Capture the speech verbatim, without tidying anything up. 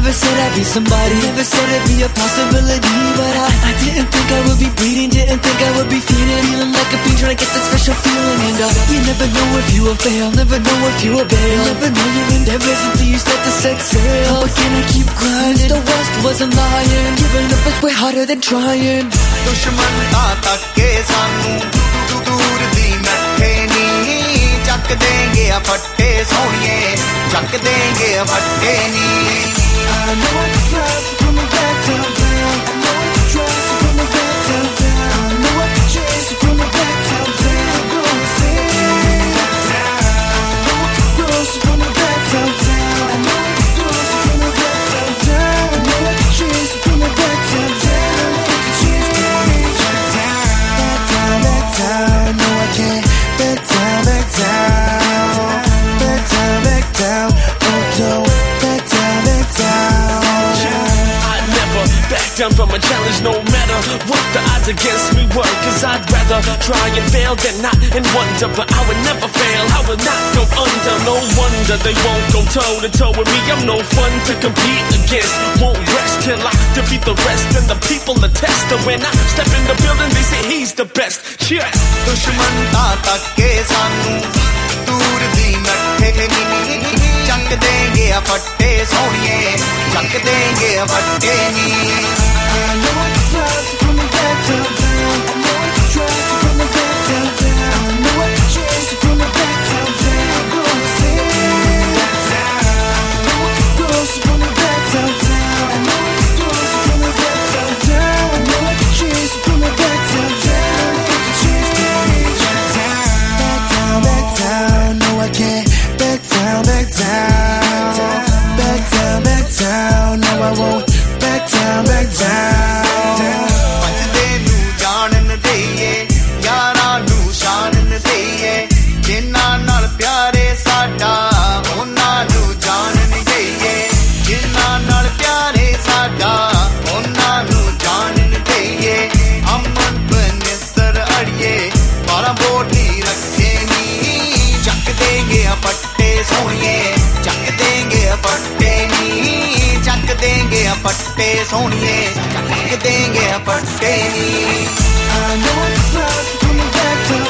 Never said I'd be somebody, never said it'd be a possibility. But I, I didn't think I would be bleeding, didn't think I would be feeling Feeling like a fiend trying to get that special feeling. And uh, you never know if you will fail, never know if you will bail. Never know your endeavors until you start to set sail. But can I keep grinding? The West wasn't lying, giving up is way harder than trying. दुश्मन ता तक के सानू दूर दी नठे नी चक देंगे फट्टे सोनिए चक देंगे फट्टे नी I know it's fast, put me back down, down. I know it's tries to put me back down, down. I know I can chase to put me back down, down. Go insane. I know I can grow, so put me back down, down. I know I can grow, so put me back down, down. I know I can chase to put me back down, down. I can chase to put me back down. Back down, back down. No, I can't. Back down, back down. Back down, back down. Oh, don't. Back down, back down. I never back down from a challenge, no matter what the odds against me were. Cause I'd rather try and fail than not and wonder. But I would never fail, I will not go under. No wonder they won't go toe to toe with me. I'm no fun to compete against. Won't rest till I defeat the rest. And the people attest that when I step in the building they say he's the best. Yeah. दुश्मन ता तक के सानू दूर दी नठे नी चक देंगे फट्टे सोनिए चक देंगे फट्टे नी I know I can fly, so put me back down, down. I know I can try, so put me back down, down. I know I can chase, so put me back down, down. Go insane. I know I can grow, so put me back down, down. I know I can grow, so put me back down, down. I know I can chase, so put me back down, down. I can chase, put me back down. Back down, back down. No, I can't. Back down, back down. Back down, back down. No, I won't. Back down, back down. पंजदे नू जानन देइए यारां नू शानन देइए जिन्हां नाल प्यारे साडा उन्हां नू जानन देइए जिन्हां नाल प्यारे साडा उन्हां नू जानन देइए अमन बनिसर अड़िए बारां बोटी रखे नी चक देंगे फट्टे सोनिए चक देंगे फट्टे नी चक देंगे फट्टे सोनिए चक देंगे फट्टे नी I know it's fast, put me back down.